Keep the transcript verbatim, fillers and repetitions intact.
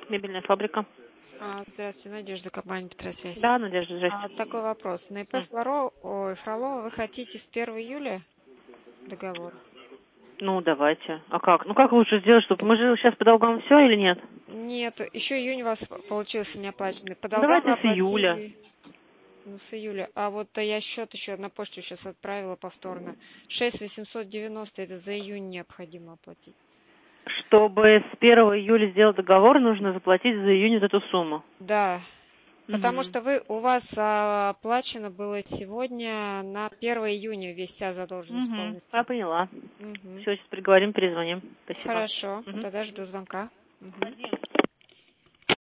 Мебельная фабрика. А, Здравствуйте, Надежда, компания Петросвязь. Да, Надежда, А, здрасте. такой вопрос. На ИП М. Флоро, ой, Фролова вы хотите с первого июля договор? Ну, давайте. А как? Ну, как лучше сделать, чтобы... Мы же сейчас по долгам все или нет? Нет, еще июнь у вас получился неоплаченный. По Ну, долгам вы давайте с июля. оплатили, ну, с июля. А вот а я счет еще на почту сейчас отправила повторно. шесть восемьсот девяносто, это за июнь необходимо оплатить. Чтобы с первого июля сделать договор, нужно заплатить за июнь вот эту сумму. Да, потому Угу. что вы, у вас а, оплачено было сегодня на первое июня весь вся задолженность Угу. полностью. Я поняла. Мгм. Все, сейчас переговорим, перезвоним. Спасибо. Хорошо, Угу. тогда жду звонка. Мгм.